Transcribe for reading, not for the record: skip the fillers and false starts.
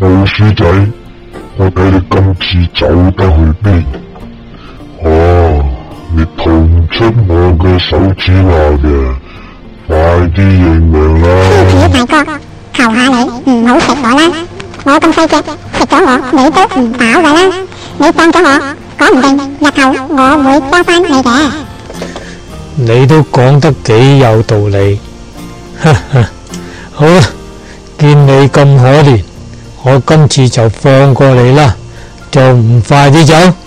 老鼠仔，我睇你今次走得去邊？你逃唔出我嘅手指罅嘅，快啲認命啦！ 獅子大哥，求下你唔好食我啦！我咁細隻，食咗我你都唔飽噶啦！你放咗我，講唔定日後我會幫翻你嘅。 你都講得幾有道理，哈哈！好啦，見你咁可憐，我今次就放過你啦，仲唔快啲走？